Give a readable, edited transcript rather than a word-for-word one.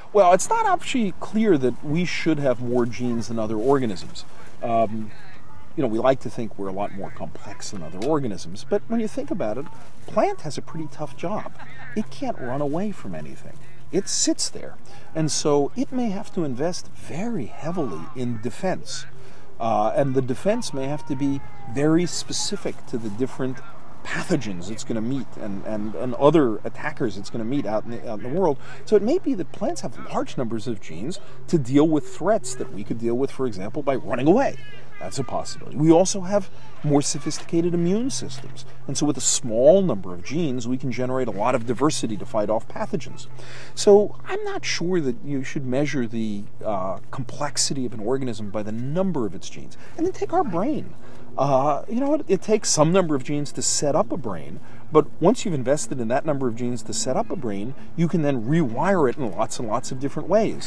Well, it's not actually clear that we should have more genes than other organisms. We like to think we're a lot more complex than other organisms, but when you think about it, plant has a pretty tough job. It can't run away from anything. It sits there, and so it may have to invest very heavily in defense. And the defense may have to be very specific to the different pathogens it's going to meet and other attackers it's going to meet out in the world. So it may be that plants have large numbers of genes to deal with threats that we could deal with, for example, by running away. That's a possibility. We also have more sophisticated immune systems. And so with a small number of genes, we can generate a lot of diversity to fight off pathogens. So I'm not sure that you should measure the complexity of an organism by the number of its genes. And then take our brain. It takes some number of genes to set up a brain, but once you've invested in that number of genes to set up a brain, you can then rewire it in lots and lots of different ways.